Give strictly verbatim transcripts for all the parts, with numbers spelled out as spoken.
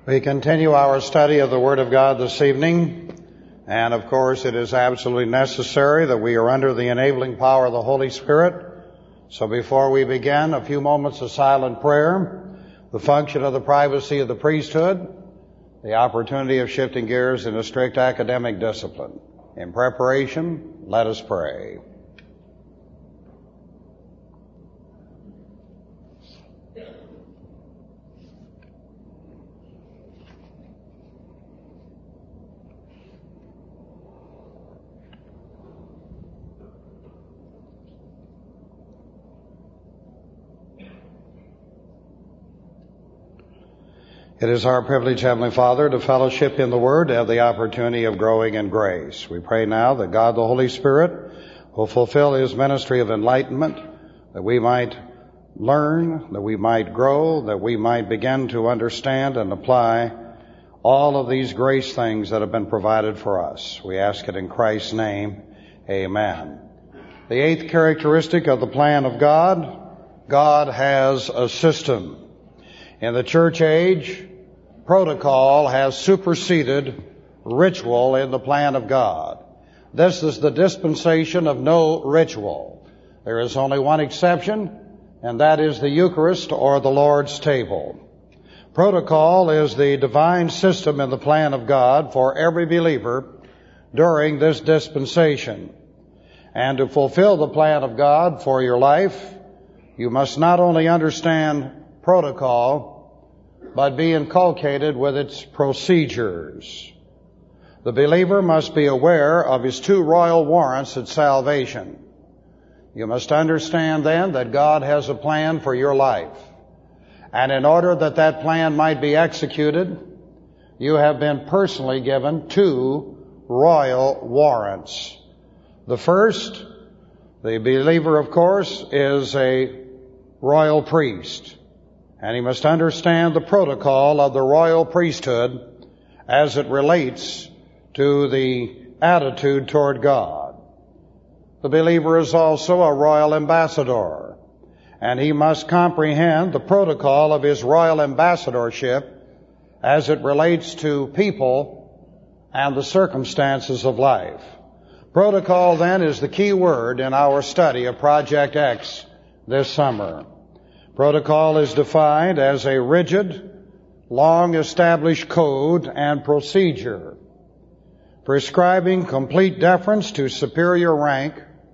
We continue our study of the Word of God this evening, and of course it is absolutely necessary that we are under the enabling power of the Holy Spirit. So before we begin, a few moments of silent prayer, the function of the privacy of the priesthood, the opportunity of shifting gears in a strict academic discipline. In preparation, let us pray. It is our privilege, Heavenly Father, to fellowship in the Word, to have the opportunity of growing in grace. We pray now that God the Holy Spirit will fulfill His ministry of enlightenment, that we might learn, that we might grow, that we might begin to understand and apply all of these grace things that have been provided for us. We ask it in Christ's name. Amen. The eighth characteristic of the plan of God, God has a system. In the church age, protocol has superseded ritual in the plan of God. This is the dispensation of no ritual. There is only one exception, and that is the Eucharist or the Lord's table. Protocol is the divine system in the plan of God for every believer during this dispensation. And to fulfill the plan of God for your life, you must not only understand protocol, but be inculcated with its procedures. The believer must be aware of his two royal warrants at salvation. You must understand then that God has a plan for your life. And in order that that plan might be executed, you have been personally given two royal warrants. The first, the believer, of course, is a royal priest. And he must understand the protocol of the royal priesthood as it relates to the attitude toward God. The believer is also a royal ambassador, and he must comprehend the protocol of his royal ambassadorship as it relates to people and the circumstances of life. Protocol, then, is the key word in our study of Project X this summer. Protocol is defined as a rigid, long-established code and procedure, prescribing complete deference to superior rank,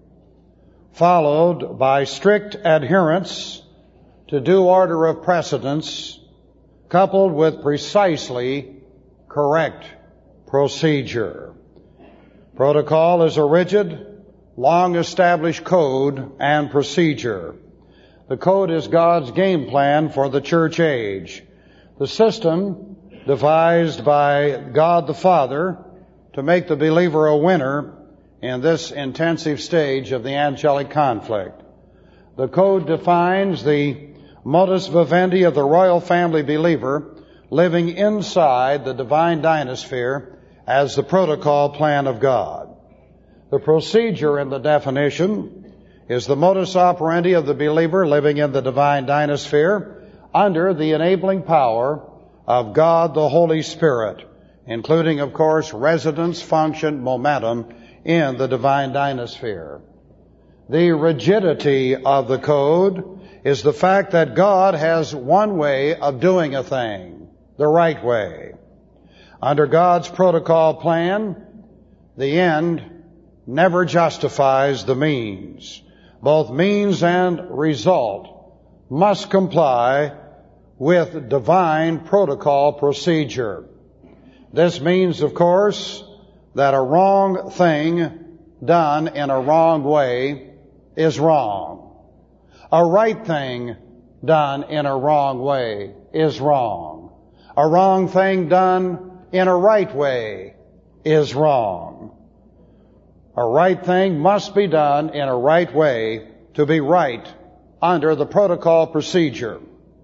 followed by strict adherence to due order of precedence, coupled with precisely correct procedure. Protocol is a rigid, long-established code and procedure. The code is God's game plan for the church age. The system devised by God the Father to make the believer a winner in this intensive stage of the angelic conflict. The code defines the modus vivendi of the royal family believer living inside the divine dynasphere as the protocol plan of God. The procedure in the definition is the modus operandi of the believer living in the divine dynasphere under the enabling power of God the Holy Spirit, including, of course, residence, function, momentum in the divine dynasphere. The rigidity of the code is the fact that God has one way of doing a thing, the right way. Under God's protocol plan, the end never justifies the means. Both means and result must comply with divine protocol procedure. This means, of course, that a wrong thing done in a wrong way is wrong. A right thing done in a wrong way is wrong. A wrong thing done in a right way is wrong. A right thing must be done in a right way to be right under the protocol procedure.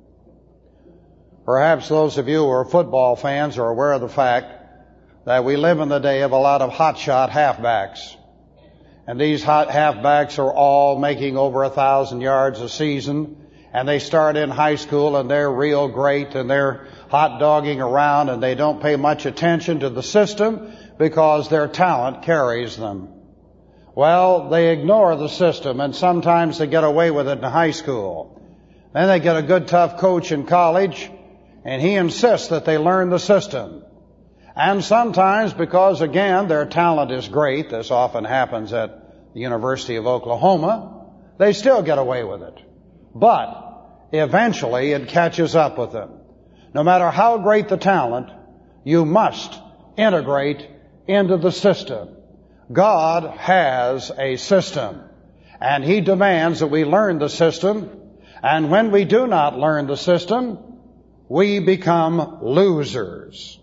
Perhaps those of you who are football fans are aware of the fact that we live in the day of a lot of hotshot halfbacks. And these hot halfbacks are all making over a thousand yards a season and they start in high school and they're real great and they're hot dogging around and they don't pay much attention to the system because their talent carries them. Well, they ignore the system, and sometimes they get away with it in high school. Then they get a good tough coach in college, and he insists that they learn the system. And sometimes, because again their talent is great, this often happens at the University of Oklahoma, they still get away with it. But eventually it catches up with them. No matter how great the talent, you must integrate into the system. God has a system, and He demands that we learn the system, and when we do not learn the system, we become losers.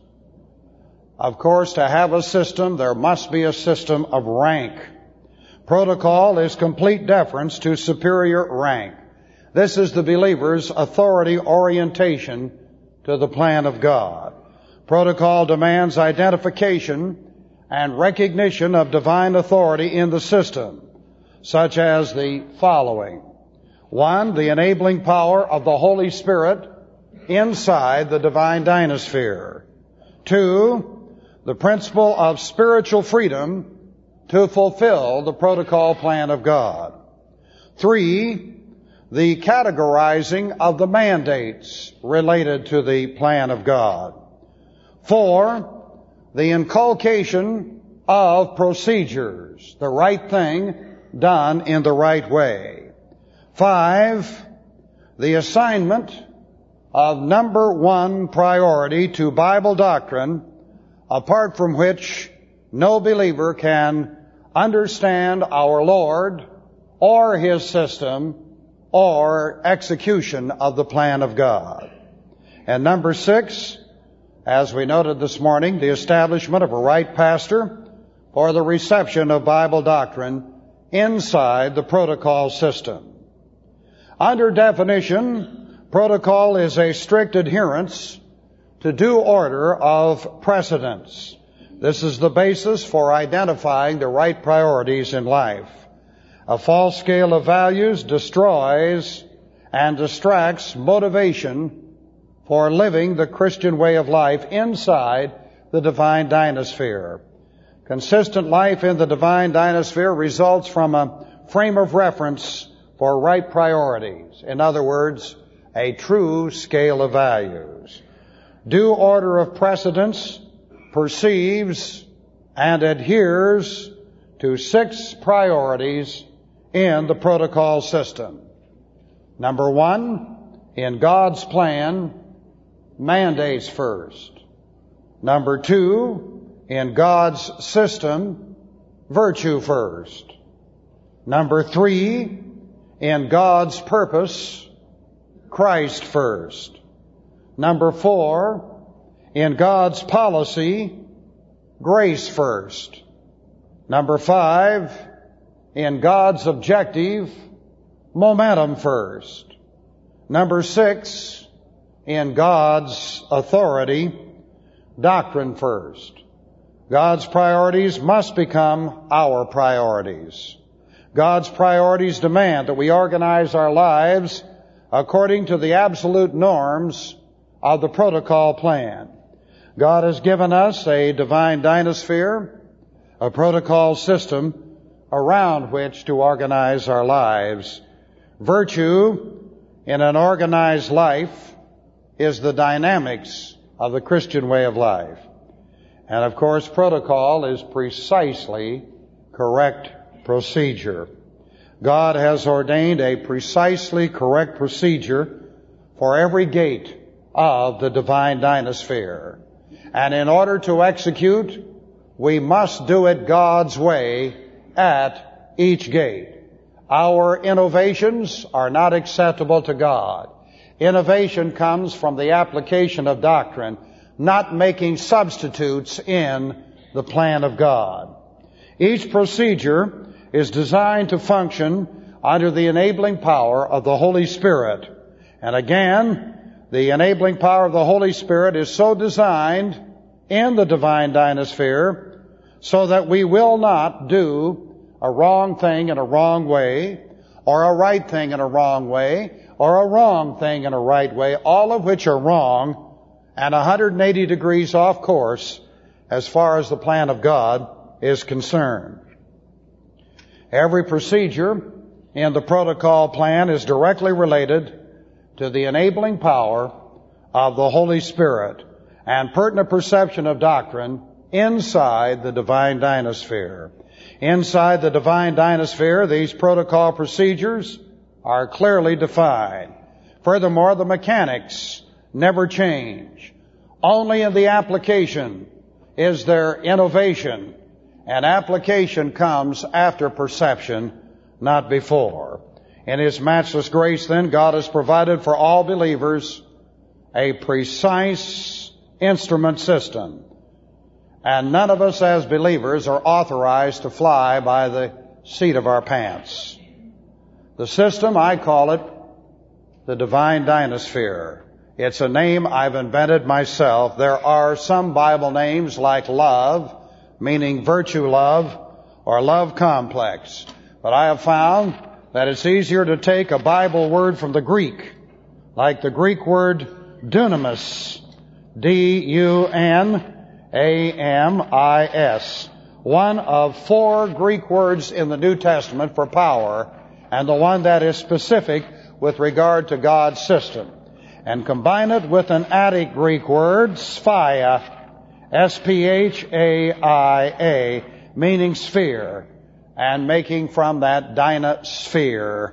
Of course, to have a system, there must be a system of rank. Protocol is complete deference to superior rank. This is the believer's authority orientation to the plan of God. Protocol demands identification and recognition of divine authority in the system, such as the following. One, the enabling power of the Holy Spirit inside the divine dynasphere. Two, the principle of spiritual freedom to fulfill the protocol plan of God. Three, the categorizing of the mandates related to the plan of God. Four, the inculcation of procedures, the right thing done in the right way. Five, the assignment of number one priority to Bible doctrine, apart from which no believer can understand our Lord or His system or execution of the plan of God. And number six, as we noted this morning, the establishment of a right pastor for the reception of Bible doctrine inside the protocol system. Under definition, protocol is a strict adherence to due order of precedence. This is the basis for identifying the right priorities in life. A false scale of values destroys and distracts motivation for living the Christian way of life inside the divine dynasphere. Consistent life in the divine dynasphere results from a frame of reference for right priorities. In other words, a true scale of values. Due order of precedence perceives and adheres to six priorities in the protocol system. Number one, in God's plan, mandates first. Number two, in God's system, virtue first. Number three, in God's purpose, Christ first. Number four, in God's policy, grace first. Number five, in God's objective, momentum first. Number six, in God's authority, doctrine first. God's priorities must become our priorities. God's priorities demand that we organize our lives according to the absolute norms of the protocol plan. God has given us a divine dynasphere, a protocol system around which to organize our lives. Virtue in an organized life is the dynamics of the Christian way of life. And of course, protocol is precisely correct procedure. God has ordained a precisely correct procedure for every gate of the divine dynasphere. And in order to execute, we must do it God's way at each gate. Our innovations are not acceptable to God. Innovation comes from the application of doctrine, not making substitutes in the plan of God. Each procedure is designed to function under the enabling power of the Holy Spirit. And again, the enabling power of the Holy Spirit is so designed in the divine dynasphere so that we will not do a wrong thing in a wrong way, or a right thing in a wrong way, or a wrong thing in a right way, all of which are wrong and one hundred eighty degrees off course as far as the plan of God is concerned. Every procedure in the protocol plan is directly related to the enabling power of the Holy Spirit and pertinent perception of doctrine inside the divine dynasphere. Inside the divine dynasphere, these protocol procedures are clearly defined. Furthermore, the mechanics never change. Only in the application is there innovation, and application comes after perception, not before. In His matchless grace, then, God has provided for all believers a precise instrument system. And none of us as believers are authorized to fly by the seat of our pants. The system, I call it the divine dynasphere. It's a name I've invented myself. There are some Bible names like love, meaning virtue love, or love complex. But I have found that it's easier to take a Bible word from the Greek, like the Greek word dunamis, D U N A M I S, one of four Greek words in the New Testament for power, and the one that is specific with regard to God's system. And combine it with an Attic Greek word, sphaia, S P H A I A, meaning sphere, and making from that dynasphere,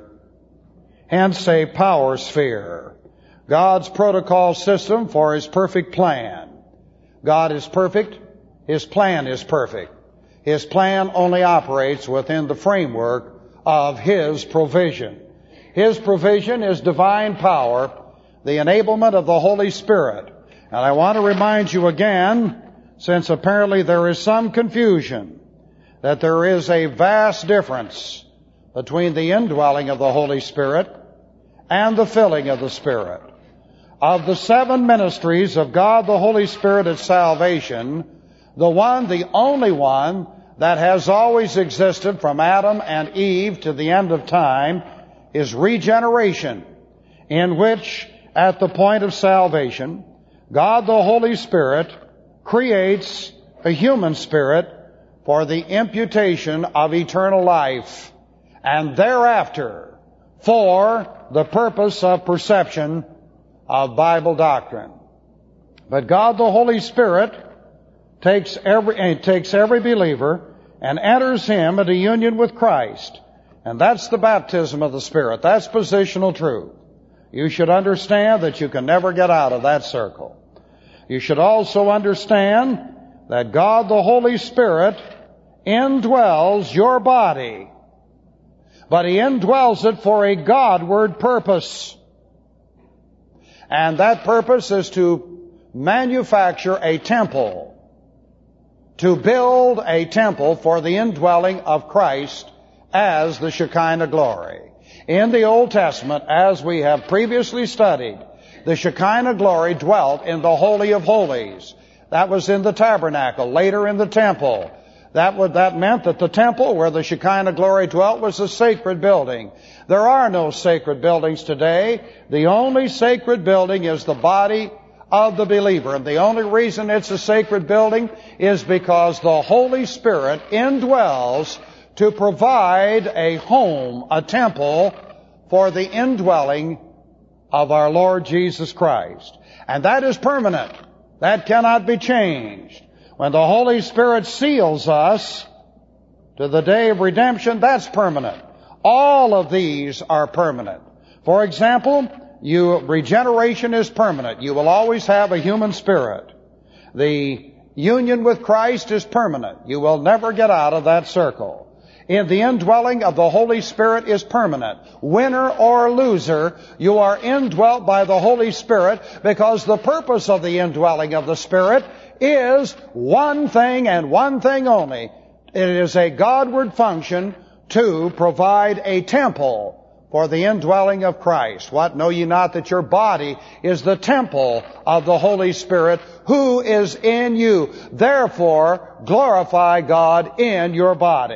hence a power sphere. God's protocol system for His perfect plan. God is perfect. His plan is perfect. His plan only operates within the framework of His provision. His provision is divine power, the enablement of the Holy Spirit. And I want to remind you again, since apparently there is some confusion, that there is a vast difference between the indwelling of the Holy Spirit and the filling of the Spirit. Of the seven ministries of God the Holy Spirit at salvation, the one, the only one, that has always existed from Adam and Eve to the end of time is regeneration, in which, at the point of salvation, God the Holy Spirit creates a human spirit for the imputation of eternal life, and thereafter for the purpose of perception of Bible doctrine. But God the Holy Spirit takes every, takes every believer and enters him into union with Christ. And that's the baptism of the Spirit. That's positional truth. You should understand that you can never get out of that circle. You should also understand that God the Holy Spirit indwells your body, but He indwells it for a Godward purpose. And that purpose is to manufacture a temple, to build a temple for the indwelling of Christ as the Shekinah glory. In the Old Testament, as we have previously studied, the Shekinah glory dwelt in the Holy of Holies. That was in the tabernacle, later in the temple. That would, that meant that the temple where the Shekinah glory dwelt was a sacred building. There are no sacred buildings today. The only sacred building is the body of the believer. And the only reason it's a sacred building is because the Holy Spirit indwells to provide a home, a temple, for the indwelling of our Lord Jesus Christ. And that is permanent. That cannot be changed. When the Holy Spirit seals us to the day of redemption, that's permanent. All of these are permanent. For example, you, regeneration is permanent. You will always have a human spirit. The union with Christ is permanent. You will never get out of that circle. In the indwelling of the Holy Spirit is permanent. Winner or loser, you are indwelt by the Holy Spirit, because the purpose of the indwelling of the Spirit is one thing and one thing only. It is a Godward function to provide a temple for the indwelling of Christ. What, know ye not that your body is the temple of the Holy Spirit who is in you? Therefore, glorify God in your body.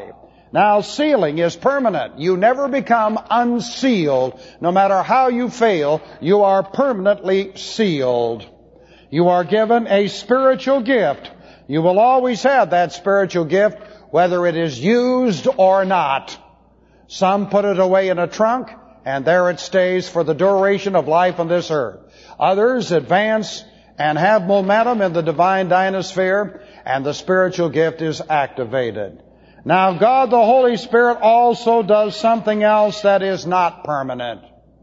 Now, sealing is permanent. You never become unsealed. No matter how you fail, you are permanently sealed. You are given a spiritual gift. You will always have that spiritual gift, whether it is used or not. Some put it away in a trunk, and there it stays for the duration of life on this earth. Others advance and have momentum in the divine dynasphere, and the spiritual gift is activated. Now, God the Holy Spirit also does something else that is not permanent.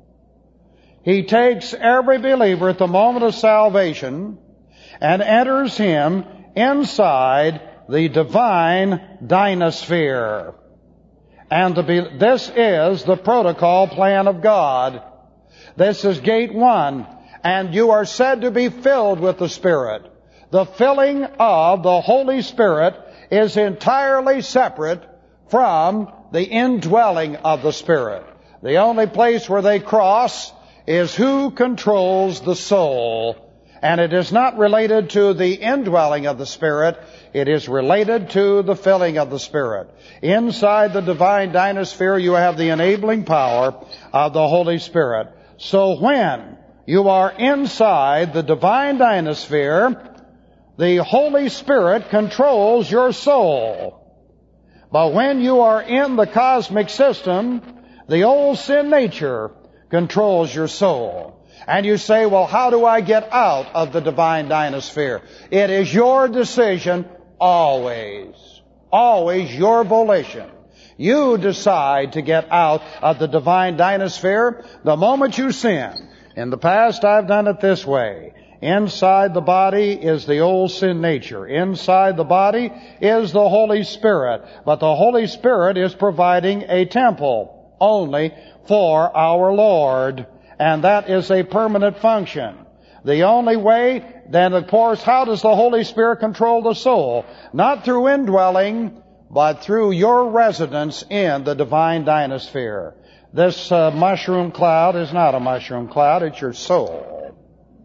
He takes every believer at the moment of salvation and enters him inside the divine dynasphere. And to be, this is the protocol plan of God. This is gate one. And you are said to be filled with the Spirit. The filling of the Holy Spirit is entirely separate from the indwelling of the Spirit. The only place where they cross is who controls the soul. And it is not related to the indwelling of the Spirit. It is related to the filling of the Spirit. Inside the divine dynasphere, you have the enabling power of the Holy Spirit. So when you are inside the divine dynasphere, the Holy Spirit controls your soul. But when you are in the cosmic system, the old sin nature controls your soul. And you say, well, how do I get out of the divine dynasphere? It is your decision always. Always your volition. You decide to get out of the divine dynasphere the moment you sin. In the past, I've done it this way. Inside the body is the old sin nature. Inside the body is the Holy Spirit. But the Holy Spirit is providing a temple only for our Lord. And that is a permanent function. The only way, then, of course, how does the Holy Spirit control the soul? Not through indwelling, but through your residence in the divine dynasphere. This uh, mushroom cloud is not a mushroom cloud, it's your soul.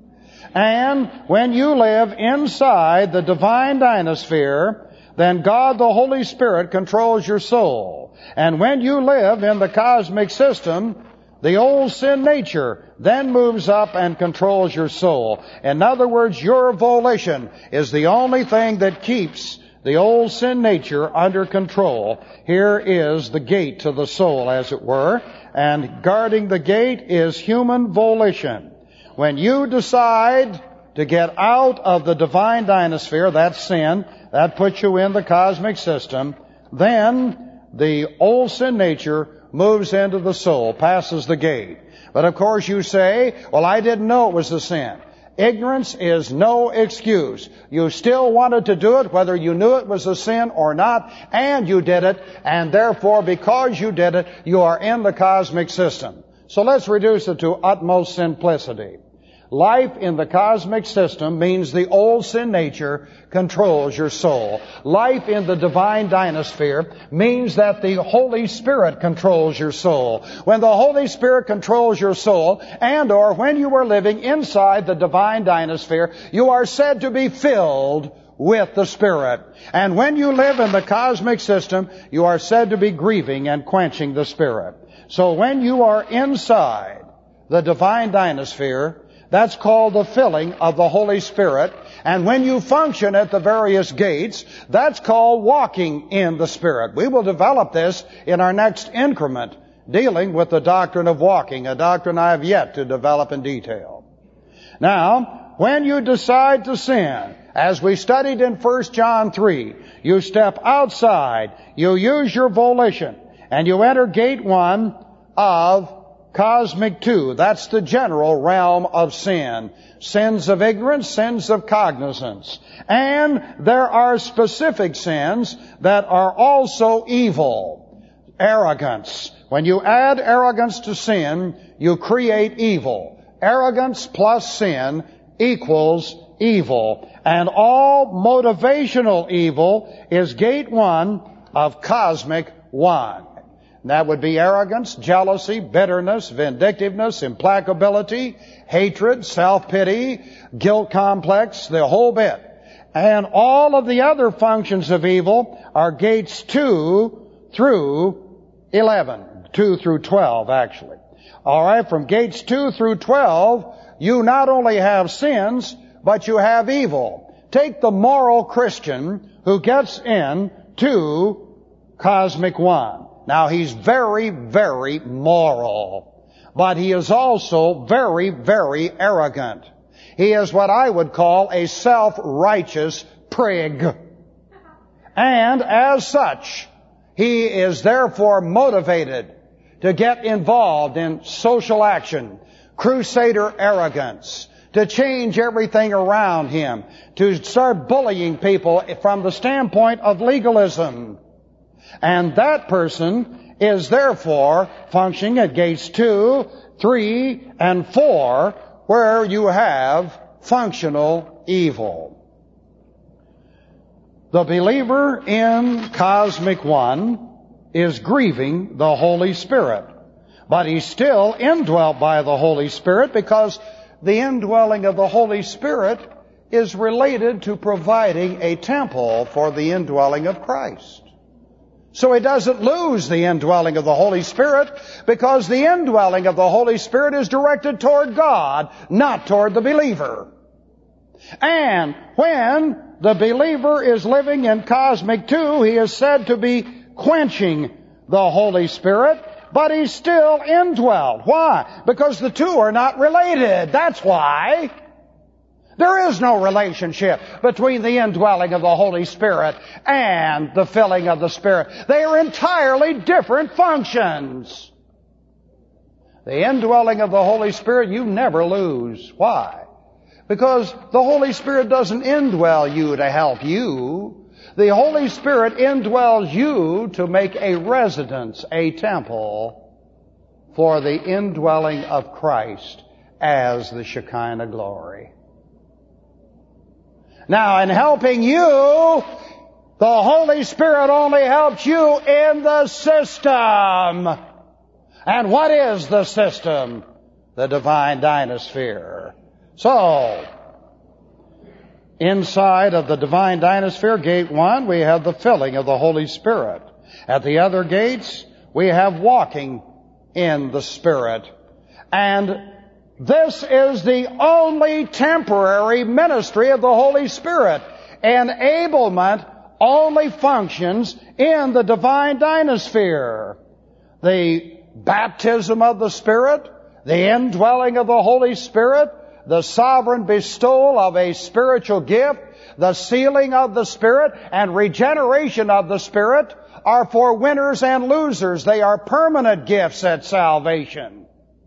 And when you live inside the divine dynasphere, then God the Holy Spirit controls your soul. And when you live in the cosmic system, the old sin nature then moves up and controls your soul. In other words, your volition is the only thing that keeps the old sin nature under control. Here is the gate to the soul, as it were, and guarding the gate is human volition. When you decide to get out of the divine dynasphere, that's sin, that puts you in the cosmic system, then the old sin nature moves into the soul, passes the gate. But of course you say, well, I didn't know it was a sin. Ignorance is no excuse. You still wanted to do it, whether you knew it was a sin or not, and you did it, and therefore, because you did it, you are in the cosmic system. So let's reduce it to utmost simplicity. Life in the cosmic system means the old sin nature controls your soul. Life in the divine dynasphere means that the Holy Spirit controls your soul. When the Holy Spirit controls your soul, and or when you are living inside the divine dynasphere, you are said to be filled with the Spirit. And when you live in the cosmic system, you are said to be grieving and quenching the Spirit. So when you are inside the divine dynasphere, that's called the filling of the Holy Spirit. And when you function at the various gates, that's called walking in the Spirit. We will develop this in our next increment, dealing with the doctrine of walking, a doctrine I have yet to develop in detail. Now, when you decide to sin, as we studied in First John three, you step outside, you use your volition, and you enter gate one of cosmic two. That's the general realm of sin. Sins of ignorance, sins of cognizance. And there are specific sins that are also evil. Arrogance. When you add arrogance to sin, you create evil. Arrogance plus sin equals evil. And all motivational evil is gate one of cosmic one. That would be arrogance, jealousy, bitterness, vindictiveness, implacability, hatred, self-pity, guilt complex, the whole bit. And all of the other functions of evil are gates two through eleven. two through twelve, actually. All right, from gates two through twelve, you not only have sins, but you have evil. Take the moral Christian who gets in to Cosmic One. Now, he's very, very moral, but he is also very, very arrogant. He is what I would call a self-righteous prig. And as such, he is therefore motivated to get involved in social action, crusader arrogance, to change everything around him, to start bullying people from the standpoint of legalism. And that person is therefore functioning at gates two, three, and four, where you have functional evil. The believer in Cosmic One is grieving the Holy Spirit. But he's still indwelt by the Holy Spirit, because the indwelling of the Holy Spirit is related to providing a temple for the indwelling of Christ. So he doesn't lose the indwelling of the Holy Spirit, because the indwelling of the Holy Spirit is directed toward God, not toward the believer. And when the believer is living in Cosmic Two, he is said to be quenching the Holy Spirit, but he's still indwelled. Why? Because the two are not related. That's why. There is no relationship between the indwelling of the Holy Spirit and the filling of the Spirit. They are entirely different functions. The indwelling of the Holy Spirit you never lose. Why? Because the Holy Spirit doesn't indwell you to help you. The Holy Spirit indwells you to make a residence, a temple, for the indwelling of Christ as the Shekinah glory. Now, in helping you, the Holy Spirit only helps you in the system. And what is the system? The divine dynasphere. So, inside of the divine dynasphere, gate one, we have the filling of the Holy Spirit. At the other gates, we have walking in the Spirit. And this is the only temporary ministry of the Holy Spirit. Enablement only functions in the divine dynasphere. The baptism of the Spirit, the indwelling of the Holy Spirit, the sovereign bestowal of a spiritual gift, the sealing of the Spirit, and regeneration of the Spirit are for winners and losers. They are permanent gifts at salvation.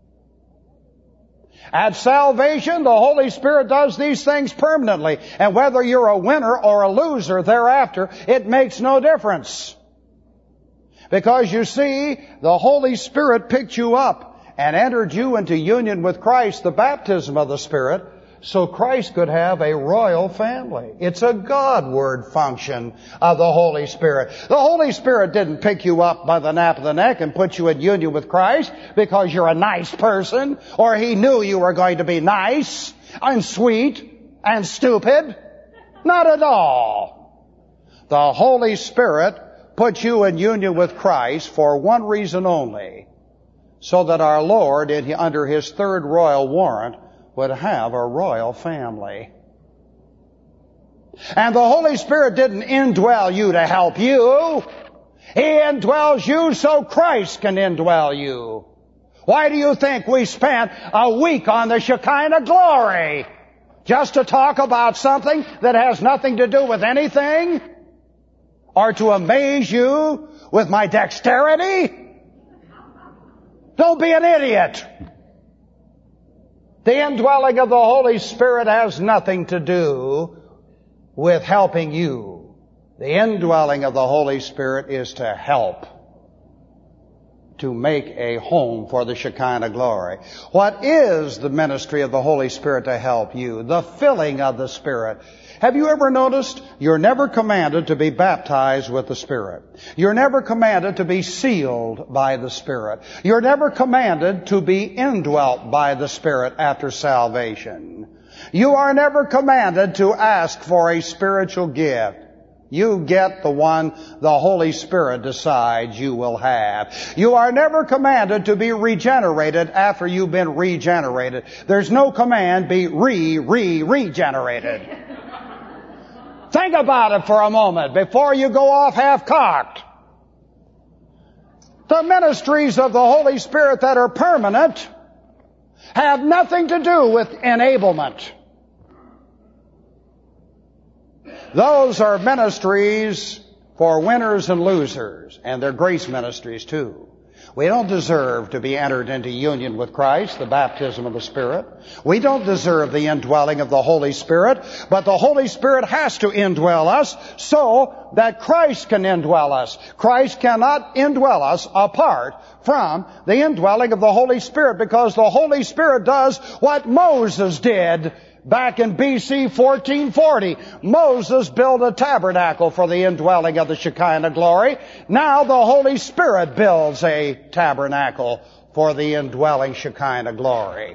At salvation, the Holy Spirit does these things permanently. And whether you're a winner or a loser thereafter, it makes no difference. Because you see, the Holy Spirit picked you up and entered you into union with Christ, the baptism of the Spirit, so Christ could have a royal family. It's a Godward function of the Holy Spirit. The Holy Spirit didn't pick you up by the nape of the neck and put you in union with Christ because you're a nice person, or He knew you were going to be nice and sweet and stupid. Not at all. The Holy Spirit put you in union with Christ for one reason only, so that our Lord, under His third royal warrant, would have a royal family. And the Holy Spirit didn't indwell you to help you. He indwells you so Christ can indwell you. Why do you think we spent a week on the Shekinah glory? Just to talk about something that has nothing to do with anything? Or to amaze you with my dexterity? Don't be an idiot. The indwelling of the Holy Spirit has nothing to do with helping you. The indwelling of the Holy Spirit is to help, to make a home for the Shekinah glory. What is the ministry of the Holy Spirit to help you? The filling of the Spirit. Have you ever noticed you're never commanded to be baptized with the Spirit? You're never commanded to be sealed by the Spirit. You're never commanded to be indwelt by the Spirit after salvation. You are never commanded to ask for a spiritual gift. You get the one the Holy Spirit decides you will have. You are never commanded to be regenerated after you've been regenerated. There's no command, be re, re, regenerated. Think about it for a moment before you go off half-cocked. The ministries of the Holy Spirit that are permanent have nothing to do with enablement. Those are ministries for winners and losers, and they're grace ministries too. We don't deserve to be entered into union with Christ, the baptism of the Spirit. We don't deserve the indwelling of the Holy Spirit, but the Holy Spirit has to indwell us so that Christ can indwell us. Christ cannot indwell us apart from the indwelling of the Holy Spirit, because the Holy Spirit does what Moses did back in B C fourteen forty. Moses built a tabernacle for the indwelling of the Shekinah glory. Now the Holy Spirit builds a tabernacle for the indwelling Shekinah glory.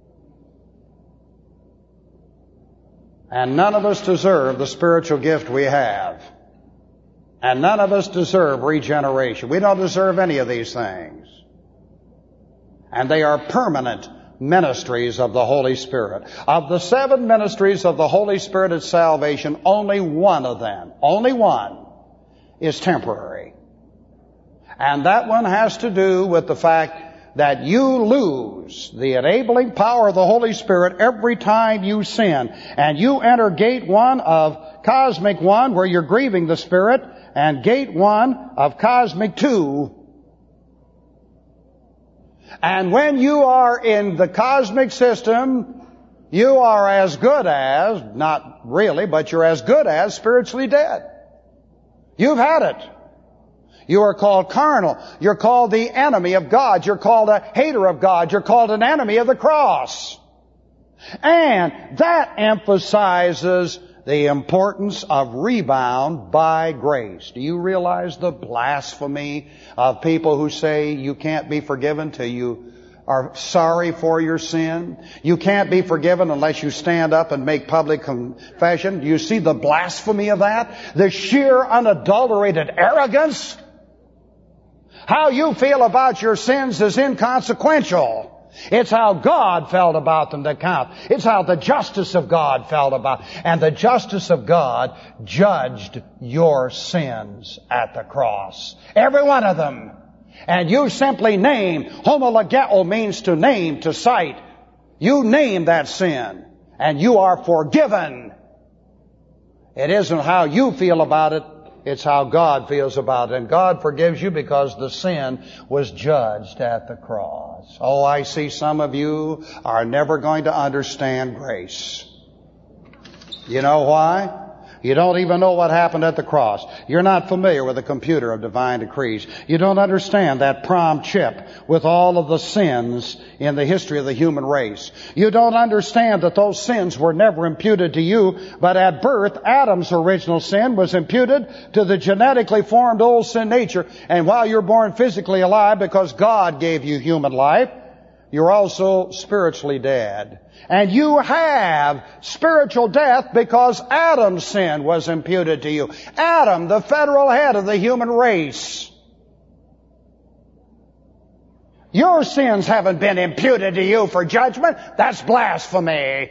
And none of us deserve the spiritual gift we have. And none of us deserve regeneration. We don't deserve any of these things. And they are permanent ministries of the Holy Spirit. Of the seven ministries of the Holy Spirit at salvation, only one of them, only one, is temporary. And that one has to do with the fact that you lose the enabling power of the Holy Spirit every time you sin. And you enter gate one of cosmic one, where you're grieving the Spirit, and gate one of cosmic two. And when you are in the cosmic system, you are as good as, not really, but you're as good as spiritually dead. You've had it. You are called carnal. You're called the enemy of God. You're called a hater of God. You're called an enemy of the cross. And that emphasizes the importance of rebound by grace. Do you realize the blasphemy of people who say you can't be forgiven till you are sorry for your sin? You can't be forgiven unless you stand up and make public confession. Do you see the blasphemy of that? The sheer unadulterated arrogance? How you feel about your sins is inconsequential. It's how God felt about them that count. It's how the justice of God felt about. And the justice of God judged your sins at the cross. Every one of them. And you simply name, homologeo means to name, to cite. You name that sin, and you are forgiven. It isn't how you feel about it. It's how God feels about it. And God forgives you because the sin was judged at the cross. Oh, I see some of you are never going to understand grace. You know why? You don't even know what happened at the cross. You're not familiar with the computer of divine decrees. You don't understand that prom chip with all of the sins in the history of the human race. You don't understand that those sins were never imputed to you, but at birth, Adam's original sin was imputed to the genetically formed old sin nature. And while you're born physically alive because God gave you human life, you're also spiritually dead. And you have spiritual death because Adam's sin was imputed to you. Adam, the federal head of the human race. Your sins haven't been imputed to you for judgment. That's blasphemy.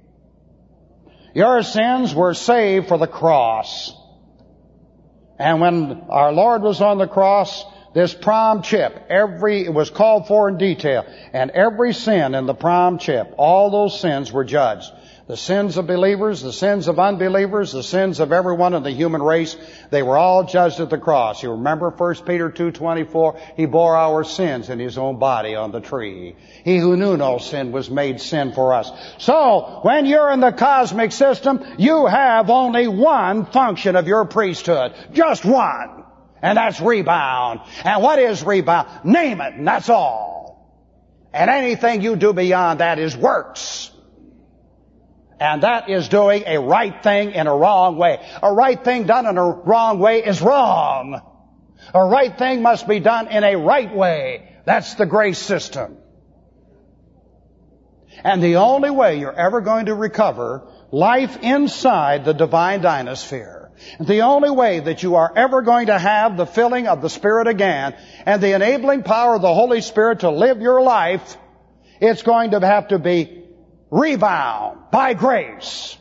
Your sins were saved for the cross. And when our Lord was on the cross, this prom chip, every, it was called for in detail, and every sin in the prom chip, all those sins were judged. The sins of believers, the sins of unbelievers, the sins of everyone in the human race, they were all judged at the cross. You remember First Peter two twenty-four, He bore our sins in His own body on the tree. He who knew no sin was made sin for us. So, when you're in the cosmic system, you have only one function of your priesthood. Just one. And that's rebound. And what is rebound? Name it, and that's all. And anything you do beyond that is works. And that is doing a right thing in a wrong way. A right thing done in a wrong way is wrong. A right thing must be done in a right way. That's the grace system. And the only way you're ever going to recover life inside the divine dynasphere, The only way that you are ever going to have the filling of the Spirit again and the enabling power of the Holy Spirit to live your life, it's going to have to be rebound by grace.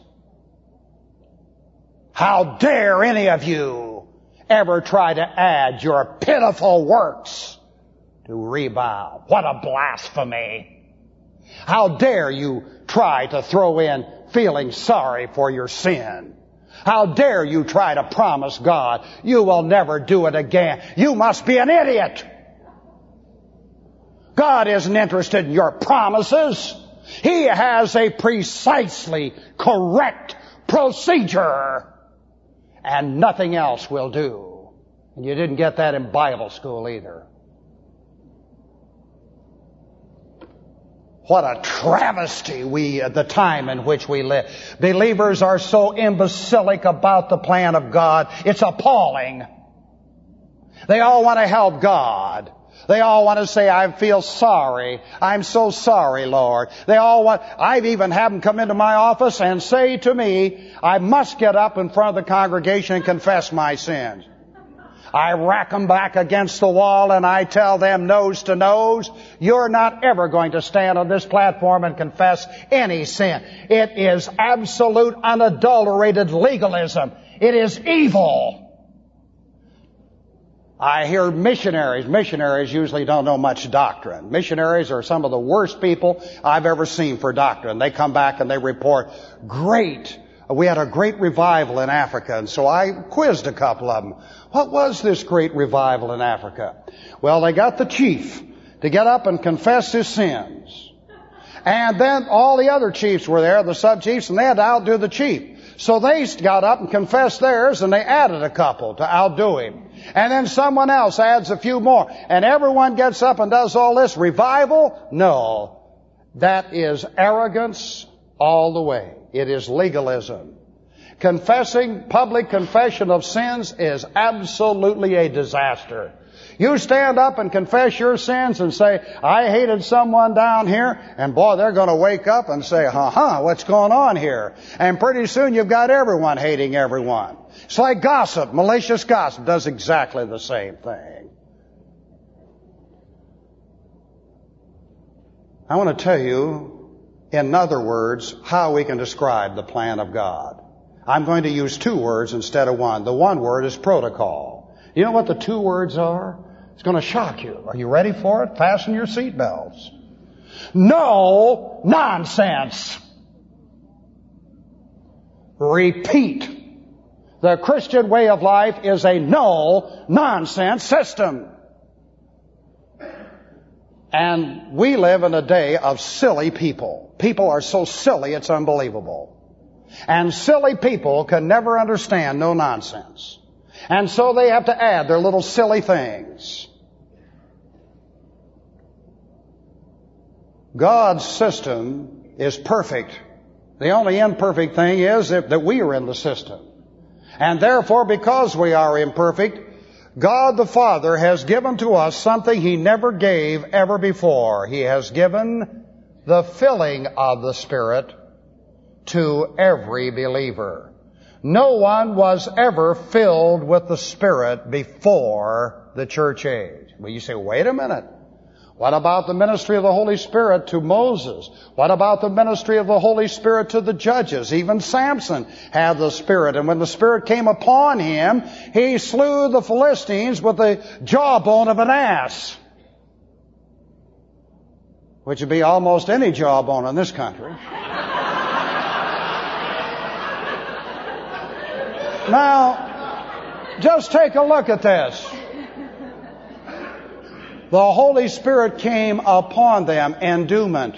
How dare any of you ever try to add your pitiful works to rebound? What a blasphemy. How dare you try to throw in feeling sorry for your sin? How dare you try to promise God you will never do it again? You must be an idiot. God isn't interested in your promises. He has a precisely correct procedure, and nothing else will do. And you didn't get that in Bible school either. What a travesty we, at the time in which we live. Believers are so imbecilic about the plan of God. It's appalling. They all want to help God. They all want to say, I feel sorry. I'm so sorry, Lord. They all want, I've even had them come into my office and say to me, I must get up in front of the congregation and confess my sins. I rack them back against the wall and I tell them nose to nose, you're not ever going to stand on this platform and confess any sin. It is absolute, unadulterated legalism. It is evil. I hear missionaries. Missionaries usually don't know much doctrine. Missionaries are some of the worst people I've ever seen for doctrine. They come back and they report, great. We had a great revival in Africa, and so I quizzed a couple of them. What was this great revival in Africa? Well, they got the chief to get up and confess his sins. And then all the other chiefs were there, the sub-chiefs, and they had to outdo the chief. So they got up and confessed theirs, and they added a couple to outdo him. And then someone else adds a few more. And everyone gets up and does all this. Revival? No. That is arrogance all the way. It is legalism. Confessing, public confession of sins is absolutely a disaster. You stand up and confess your sins and say, I hated someone down here, and boy, they're going to wake up and say, ha-ha, what's going on here? And pretty soon you've got everyone hating everyone. It's like gossip. Malicious gossip does exactly the same thing. I want to tell you, in other words, how we can describe the plan of God. I'm going to use two words instead of one. The one word is protocol. You know what the two words are? It's going to shock you. Are you ready for it? Fasten your seatbelts. No nonsense. Repeat. The Christian way of life is a no nonsense system. And we live in a day of silly people. People are so silly, it's unbelievable. And silly people can never understand no nonsense. And so they have to add their little silly things. God's system is perfect. The only imperfect thing is that we are in the system. And therefore, because we are imperfect, God the Father has given to us something He never gave ever before. He has given the filling of the Spirit to every believer. No one was ever filled with the Spirit before the church age. Well, you say, wait a minute. What about the ministry of the Holy Spirit to Moses? What about the ministry of the Holy Spirit to the judges? Even Samson had the Spirit, and when the Spirit came upon him, he slew the Philistines with the jawbone of an ass, which would be almost any jawbone in this country. Now, just take a look at this. The Holy Spirit came upon them, endowment.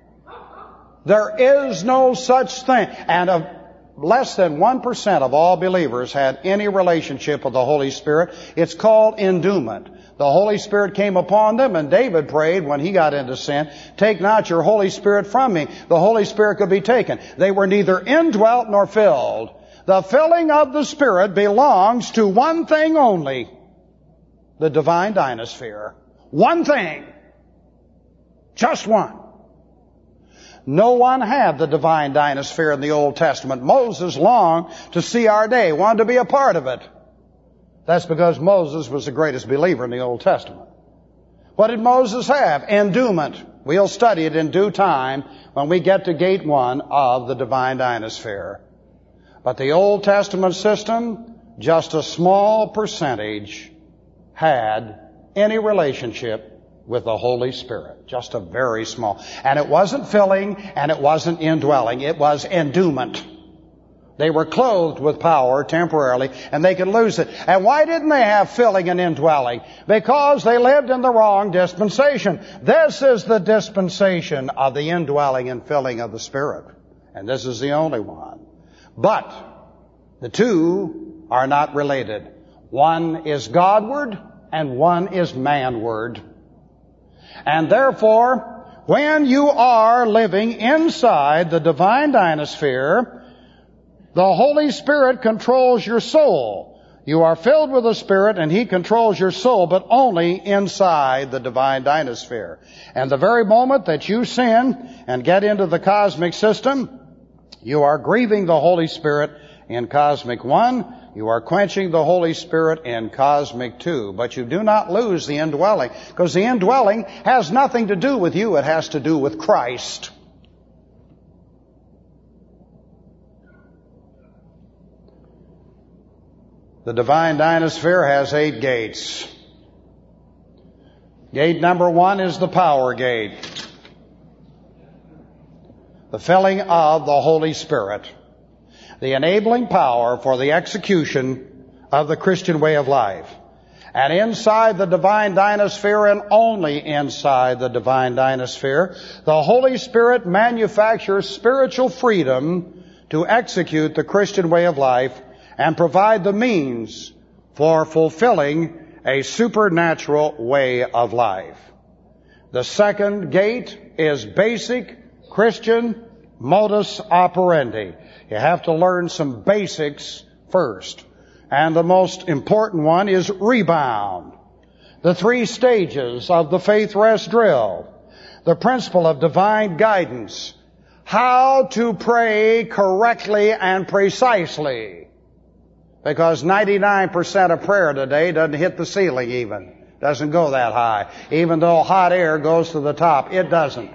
There is no such thing. And of less than one percent of all believers had any relationship with the Holy Spirit. It's called endowment. The Holy Spirit came upon them, and David prayed when he got into sin, take not your Holy Spirit from me. The Holy Spirit could be taken. They were neither indwelt nor filled. The filling of the Spirit belongs to one thing only, the divine dynasphere. One thing. Just one. No one had the divine dynasphere in the Old Testament. Moses longed to see our day, wanted to be a part of it. That's because Moses was the greatest believer in the Old Testament. What did Moses have? Endowment. We'll study it in due time when we get to gate one of the divine dynasphere. But the Old Testament system, just a small percentage had any relationship with the Holy Spirit. Just a very small. And it wasn't filling and it wasn't indwelling. It was endowment. They were clothed with power temporarily, and they could lose it. And why didn't they have filling and indwelling? Because they lived in the wrong dispensation. This is the dispensation of the indwelling and filling of the Spirit. And this is the only one. But the two are not related. One is Godward and one is manward. And therefore, when you are living inside the divine dynasphere, the Holy Spirit controls your soul. You are filled with the Spirit and He controls your soul, but only inside the divine dynasphere. And the very moment that you sin and get into the cosmic system, you are grieving the Holy Spirit in cosmic one. You are quenching the Holy Spirit in cosmic two. But you do not lose the indwelling, because the indwelling has nothing to do with you. It has to do with Christ. The divine dynasphere has eight gates. Gate number one is the power gate. The filling of the Holy Spirit. The enabling power for the execution of the Christian way of life. And inside the divine dynasphere, and only inside the divine dynasphere, the Holy Spirit manufactures spiritual freedom to execute the Christian way of life and provide the means for fulfilling a supernatural way of life. The second gate is basic Christian modus operandi. You have to learn some basics first. And the most important one is rebound. The three stages of the faith rest drill. The principle of divine guidance. How to pray correctly and precisely. Because ninety-nine percent of prayer today doesn't hit the ceiling even. Doesn't go that high. Even though hot air goes to the top, it doesn't.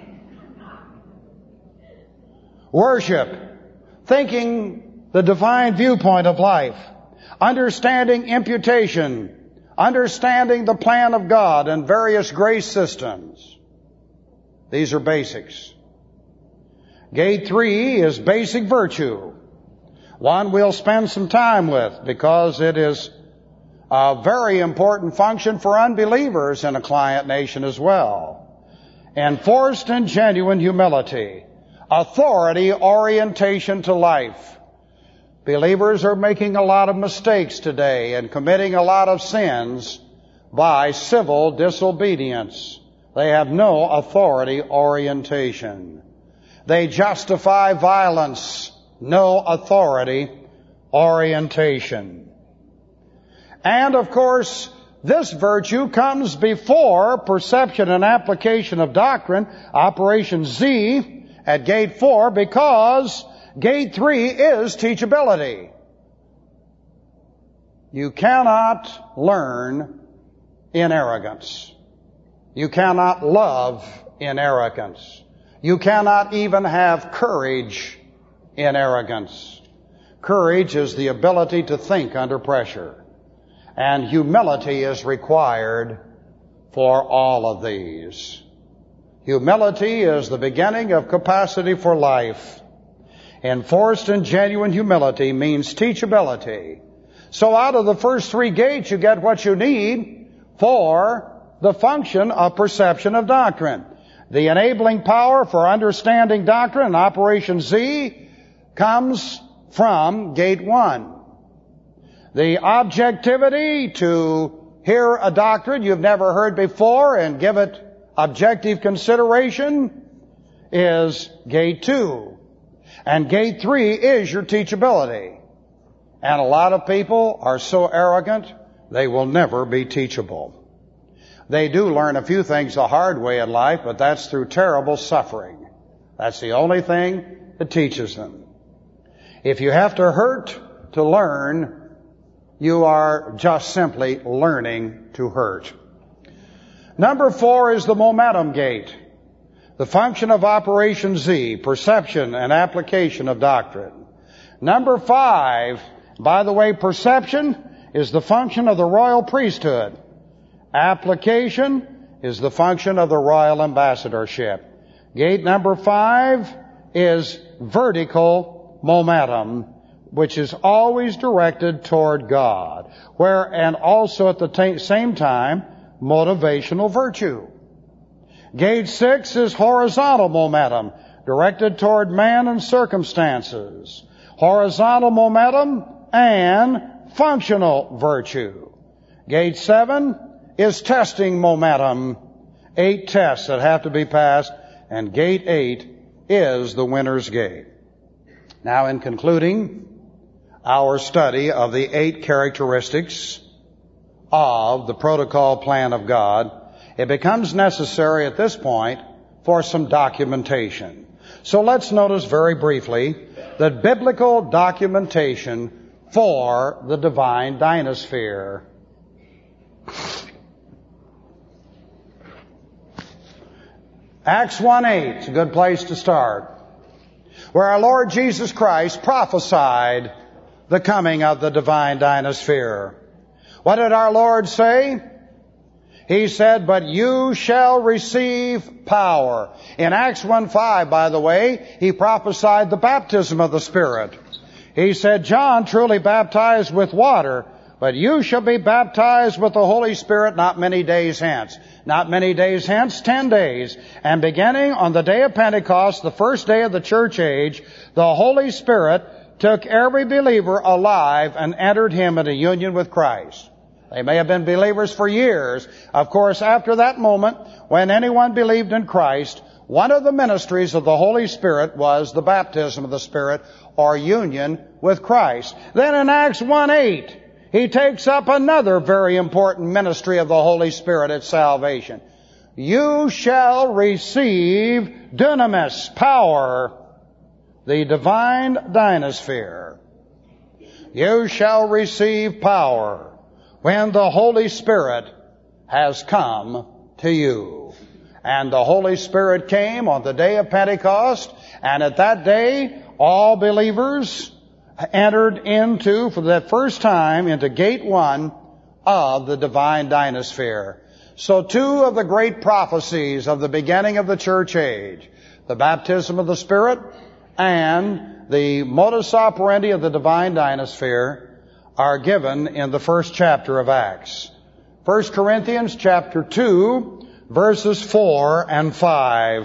Worship. Thinking the divine viewpoint of life. Understanding imputation. Understanding the plan of God and various grace systems. These are basics. Gate three is basic virtue. One we'll spend some time with because it is a very important function for unbelievers in a client nation as well. Enforced and genuine humility. Authority orientation to life. Believers are making a lot of mistakes today and committing a lot of sins by civil disobedience. They have no authority orientation. They justify violence. No authority orientation. And of course, this virtue comes before perception and application of doctrine, Operation Z, at gate four, because gate three is teachability. You cannot learn in arrogance. You cannot love in arrogance. You cannot even have courage in arrogance. Courage is the ability to think under pressure. And humility is required for all of these. Humility is the beginning of capacity for life. Enforced and genuine humility means teachability. So out of the first three gates you get what you need for the function of perception of doctrine. The enabling power for understanding doctrine, Operation Z, comes from gate one. The objectivity to hear a doctrine you've never heard before and give it objective consideration is gate two. And gate three is your teachability. And a lot of people are so arrogant, they will never be teachable. They do learn a few things the hard way in life, but that's through terrible suffering. That's the only thing it teaches them. If you have to hurt to learn, you are just simply learning to hurt. Number four is the momentum gate. The function of Operation Z, perception and application of doctrine. Number five, by the way, perception is the function of the royal priesthood. Application is the function of the royal ambassadorship. Gate number five is vertical momentum, which is always directed toward God, where and also at the t- same time motivational virtue. Gate six is horizontal momentum, directed toward man and circumstances. Horizontal momentum and functional virtue. Gate seven is testing momentum. Eight tests that have to be passed, and gate eight is the winner's gate. Now, in concluding our study of the eight characteristics of the protocol plan of God, it becomes necessary at this point for some documentation. So let's notice very briefly that biblical documentation for the divine dynasphere. Acts one eight is a good place to start, where our Lord Jesus Christ prophesied the coming of the divine dynasphere. What did our Lord say? He said, but you shall receive power. In Acts one five, by the way, he prophesied the baptism of the Spirit. He said, John truly baptized with water, but you shall be baptized with the Holy Spirit not many days hence. Not many days hence, ten days. And beginning on the day of Pentecost, the first day of the church age, the Holy Spirit took every believer alive and entered him into union with Christ. They may have been believers for years. Of course, after that moment, when anyone believed in Christ, one of the ministries of the Holy Spirit was the baptism of the Spirit, or union with Christ. Then in Acts one eight, he takes up another very important ministry of the Holy Spirit at salvation. You shall receive dunamis, power, the divine dynasphere. You shall receive power when the Holy Spirit has come to you. And the Holy Spirit came on the day of Pentecost, and at that day, all believers entered into, for the first time, into gate one of the divine dynasphere. So two of the great prophecies of the beginning of the church age, the baptism of the Spirit and the modus operandi of the divine dynasphere, are given in the first chapter of Acts. First Corinthians chapter two, verses four and five.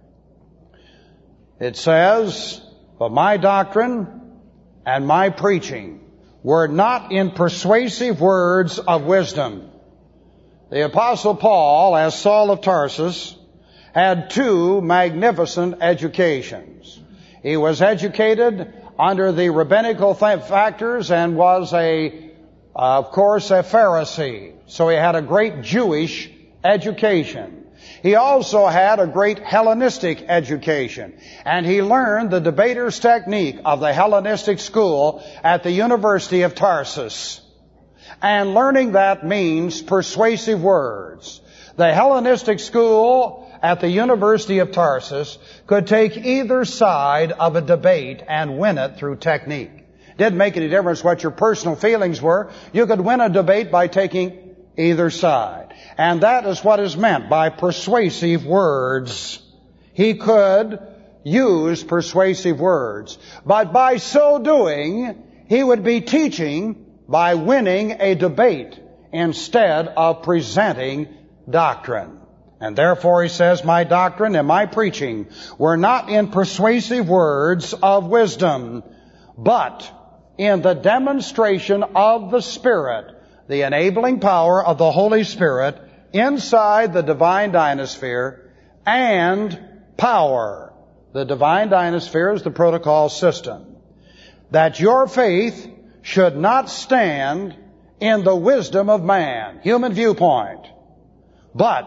It says, but my doctrine and my preaching were not in persuasive words of wisdom. The Apostle Paul, as Saul of Tarsus, had two magnificent educations. He was educated under the rabbinical factors and was a, uh, of course, a Pharisee. So he had a great Jewish education. He also had a great Hellenistic education. And he learned the debater's technique of the Hellenistic school at the University of Tarsus. And learning that means persuasive words. The Hellenistic school at the University of Tarsus could take either side of a debate and win it through technique. Didn't make any difference what your personal feelings were. You could win a debate by taking either side. And that is what is meant by persuasive words. He could use persuasive words. But by so doing, he would be teaching by winning a debate instead of presenting doctrine. And therefore he says, my doctrine and my preaching were not in persuasive words of wisdom, but in the demonstration of the Spirit, the enabling power of the Holy Spirit inside the divine dynasphere, and power. The divine dynasphere is the protocol system. That your faith should not stand in the wisdom of man, human viewpoint, but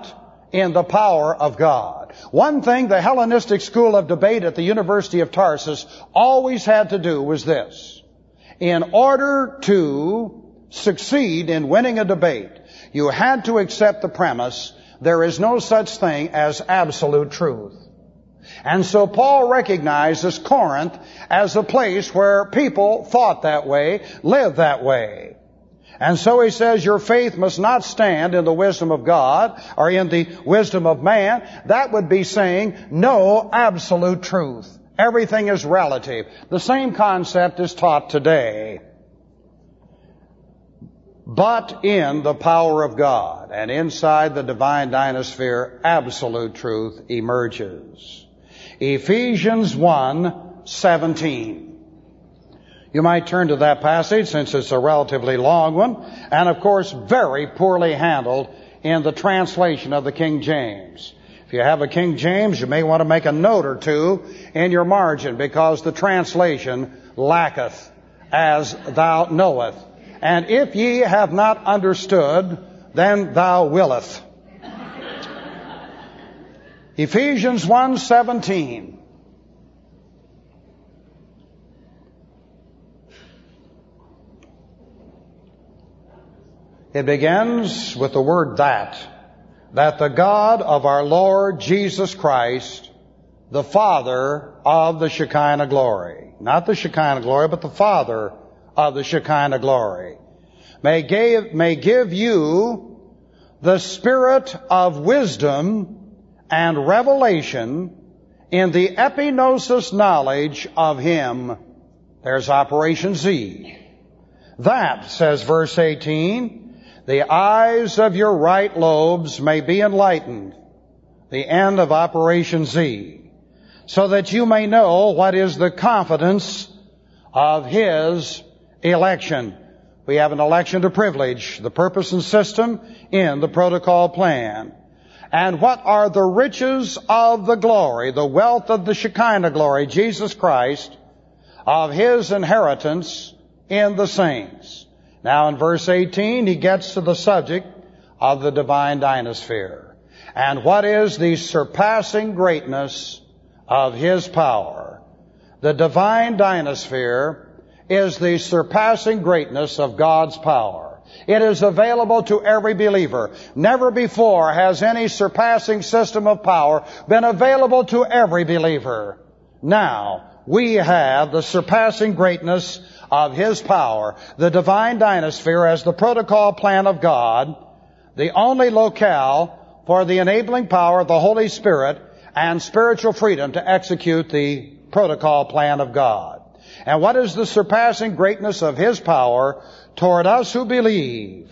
in the power of God. One thing the Hellenistic school of debate at the University of Tarsus always had to do was this. In order to succeed in winning a debate, you had to accept the premise there is no such thing as absolute truth. And so Paul recognizes Corinth as a place where people thought that way, lived that way. And so he says your faith must not stand in the wisdom of God or in the wisdom of man. That would be saying no absolute truth. Everything is relative. The same concept is taught today. But in the power of God and inside the divine dynasphere, absolute truth emerges. Ephesians one seventeen. You might turn to that passage since it's a relatively long one, and of course very poorly handled in the translation of the King James. If you have a King James, you may want to make a note or two in your margin, because the translation lacketh as thou knoweth. And if ye have not understood, then thou willeth. Ephesians one seventeen. It begins with the word that. That the God of our Lord Jesus Christ, the Father of the Shekinah glory. Not the Shekinah glory, but the Father of the Shekinah glory. May give, may give you the spirit of wisdom and revelation in the epignosis knowledge of Him. There's Operation Z. That, says verse eighteen, the eyes of your right lobes may be enlightened, the end of Operation Z, so that you may know what is the confidence of His election. We have an election to privilege, the purpose and system in the protocol plan. And what are the riches of the glory, the wealth of the Shekinah glory, Jesus Christ, of His inheritance in the saints? Now in verse eighteen, he gets to the subject of the divine dynasphere. And what is the surpassing greatness of His power? The divine dynasphere is the surpassing greatness of God's power. It is available to every believer. Never before has any surpassing system of power been available to every believer. Now, we have the surpassing greatness of His power, the divine dynasphere as the protocol plan of God, the only locale for the enabling power of the Holy Spirit and spiritual freedom to execute the protocol plan of God. And what is the surpassing greatness of His power toward us who believe?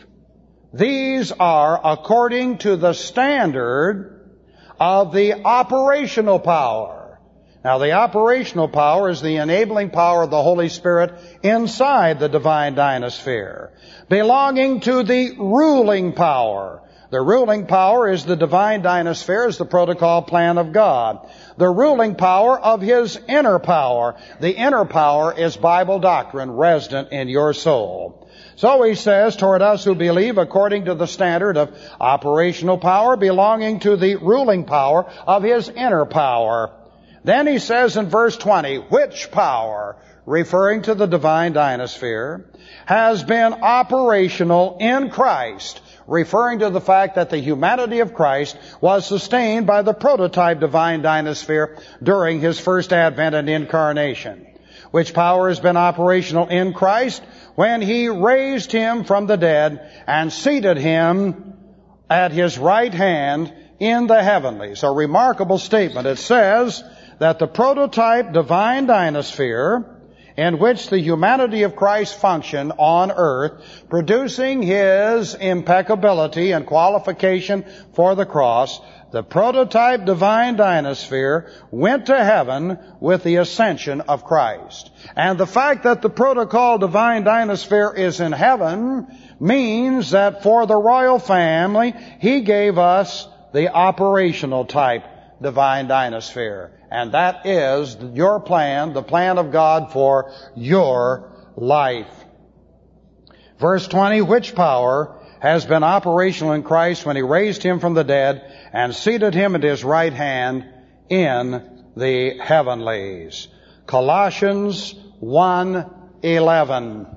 These are according to the standard of the operational power. Now, the operational power is the enabling power of the Holy Spirit inside the divine dynasphere, belonging to the ruling power. The ruling power is the divine dynasphere, is the protocol plan of God. The ruling power of His inner power. The inner power is Bible doctrine resident in your soul. So he says, toward us who believe according to the standard of operational power, belonging to the ruling power of His inner power. Then he says in verse twenty, which power, referring to the divine dynasphere, has been operational in Christ, referring to the fact that the humanity of Christ was sustained by the prototype divine dynasphere during His first advent and incarnation. Which power has been operational in Christ when He raised Him from the dead and seated Him at His right hand in the heavenlies. A remarkable statement. It says that the prototype divine dynasphere in which the humanity of Christ functioned on earth, producing His impeccability and qualification for the cross, the prototype divine dynasphere went to heaven with the ascension of Christ. And the fact that the protocol divine dynasphere is in heaven means that for the royal family, He gave us the operational type divine dynasphere. And that is your plan, the plan of God for your life. Verse twenty, which power has been operational in Christ when He raised Him from the dead and seated Him at His right hand in the heavenlies. Colossians one eleven.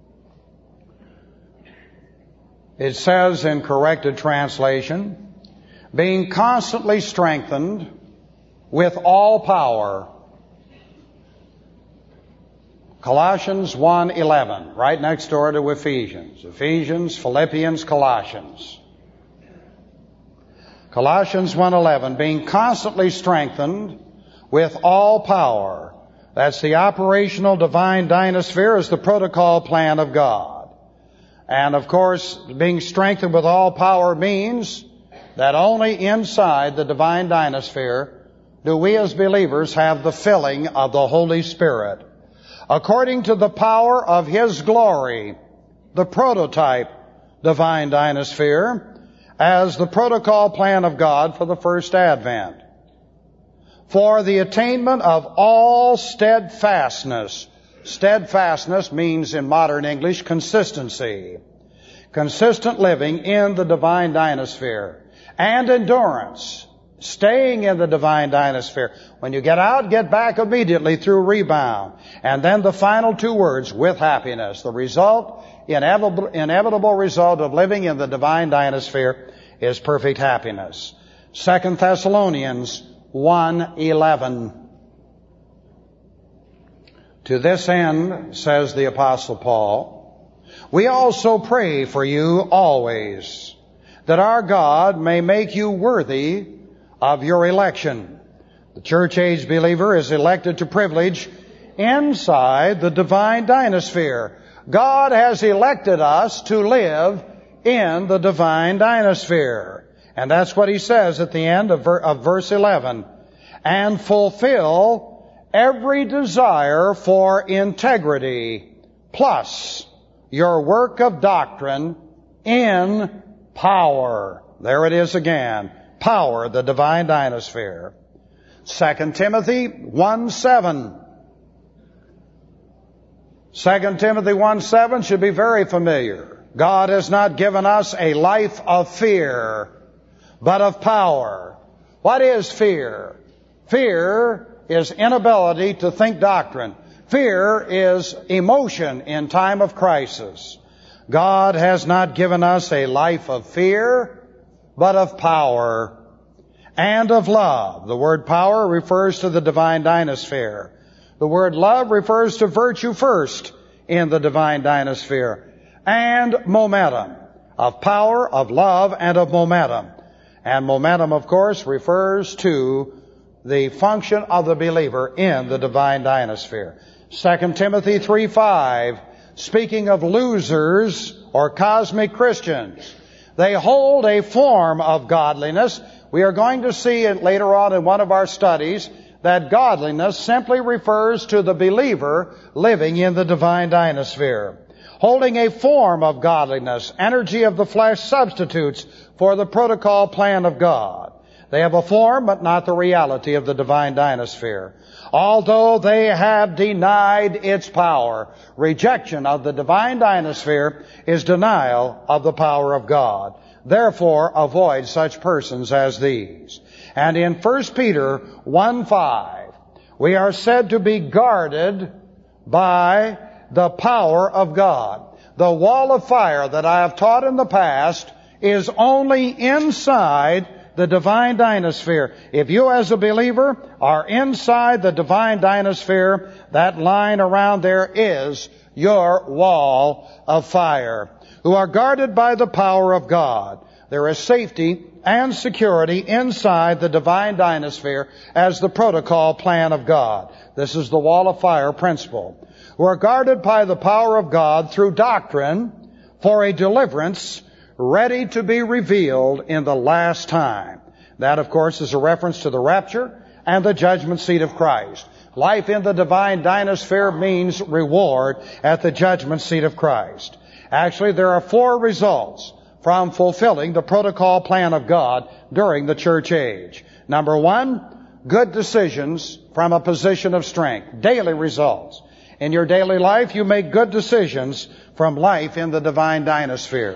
It says in corrected translation, being constantly strengthened with all power. Colossians one eleven, right next door to Ephesians. Ephesians, Philippians, Colossians. Colossians one eleven, being constantly strengthened with all power. That's the operational divine dynasphere, is the protocol plan of God. And of course, being strengthened with all power means that only inside the divine dynasphere do we as believers have the filling of the Holy Spirit. According to the power of His glory, the prototype divine dynasphere, as the protocol plan of God for the first advent. For the attainment of all steadfastness. Steadfastness means in modern English consistency. Consistent living in the divine dynasphere. And endurance. Staying in the divine dynasphere. When you get out, get back immediately through rebound. And then the final two words, with happiness. The result, inevitable, inevitable result of living in the divine dynasphere is perfect happiness. Second Thessalonians one eleven. To this end, says the Apostle Paul, we also pray for you always, that our God may make you worthy of your election. The church-age believer is elected to privilege inside the divine dynasphere. God has elected us to live in the divine dynasphere. And that's what He says at the end of, ver- of verse eleven. And fulfill every desire for integrity, plus your work of doctrine in power. There it is again. Power, the divine dynasphere. Second Timothy one seven. Second Timothy one seven should be very familiar. God has not given us a life of fear, but of power. What is fear? Fear is inability to think doctrine. Fear is emotion in time of crisis. God has not given us a life of fear, but of power and of love. The word power refers to the divine dynasphere. The word love refers to virtue first in the divine dynasphere. And momentum. Of power, of love, and of momentum. And momentum, of course, refers to the function of the believer in the divine dynasphere. Second Timothy three five, speaking of losers or cosmic Christians, they hold a form of godliness. We are going to see it later on in one of our studies that godliness simply refers to the believer living in the divine dynasphere. Holding a form of godliness, energy of the flesh substitutes for the protocol plan of God. They have a form, but not the reality of the divine dynasphere. Although they have denied its power, rejection of the divine dynasphere is denial of the power of God. Therefore, avoid such persons as these. And in First Peter one five, we are said to be guarded by the power of God. The wall of fire that I have taught in the past is only inside the divine dynasphere. If you as a believer are inside the divine dynasphere, that line around there is your wall of fire. Who are guarded by the power of God. There is safety and security inside the divine dynasphere as the protocol plan of God. This is the wall of fire principle. Who are guarded by the power of God through doctrine for a deliverance ready to be revealed in the last time. That, of course, is a reference to the rapture and the judgment seat of Christ. Life in the divine dynasphere means reward at the judgment seat of Christ. Actually, there are four results from fulfilling the protocol plan of God during the church age. Number one, good decisions from a position of strength. Daily results. In your daily life, you make good decisions from life in the divine dynasphere.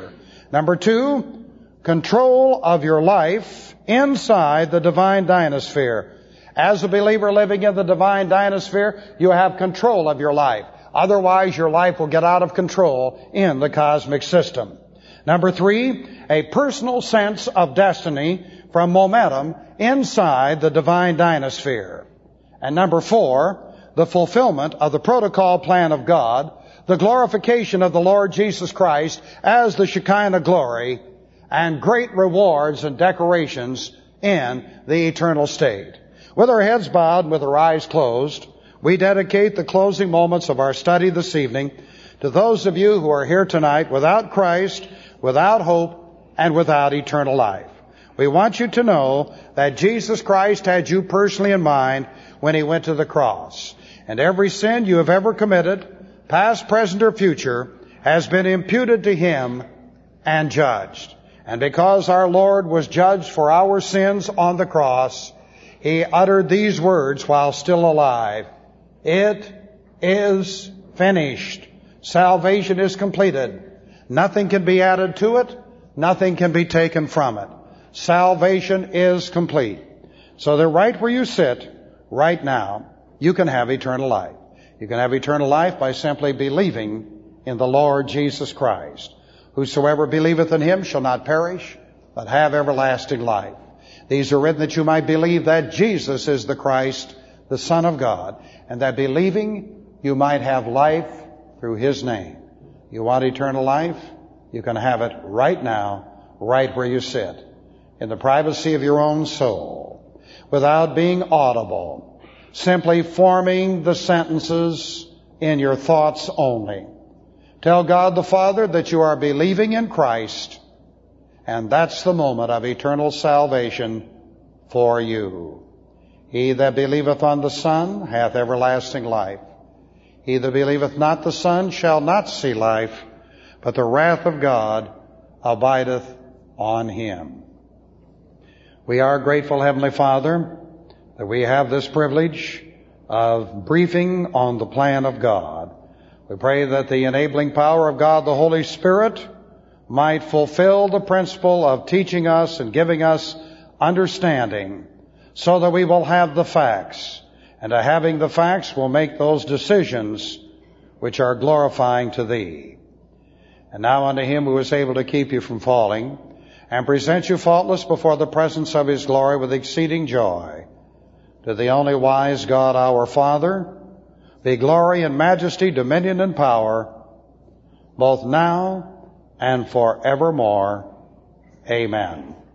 Number two, control of your life inside the divine dynasphere. As a believer living in the divine dynasphere, you have control of your life. Otherwise, your life will get out of control in the cosmic system. Number three, a personal sense of destiny from momentum inside the divine dynasphere. And number four, the fulfillment of the protocol plan of God, the glorification of the Lord Jesus Christ as the Shekinah glory, and great rewards and decorations in the eternal state. With our heads bowed and with our eyes closed, we dedicate the closing moments of our study this evening to those of you who are here tonight without Christ, without hope, and without eternal life. We want you to know that Jesus Christ had you personally in mind when He went to the cross. And every sin you have ever committed, past, present, or future, has been imputed to Him and judged. And because our Lord was judged for our sins on the cross, He uttered these words while still alive. It is finished. Salvation is completed. Nothing can be added to it. Nothing can be taken from it. Salvation is complete. So that right where you sit, right now, you can have eternal life. You can have eternal life by simply believing in the Lord Jesus Christ. Whosoever believeth in Him shall not perish, but have everlasting life. These are written that you might believe that Jesus is the Christ, the Son of God, and that believing you might have life through His name. You want eternal life? You can have it right now, right where you sit, in the privacy of your own soul, without being audible, simply forming the sentences in your thoughts only. Tell God the Father that you are believing in Christ, and that's the moment of eternal salvation for you. He that believeth on the Son hath everlasting life. He that believeth not the Son shall not see life, but the wrath of God abideth on him. We are grateful, Heavenly Father, that we have this privilege of briefing on the plan of God. We pray that the enabling power of God, the Holy Spirit, might fulfill the principle of teaching us and giving us understanding so that we will have the facts. And to having the facts, we'll make those decisions which are glorifying to Thee. And now unto Him who is able to keep you from falling and present you faultless before the presence of His glory with exceeding joy, to the only wise God our Father, be glory and majesty, dominion and power, both now and forevermore. Amen.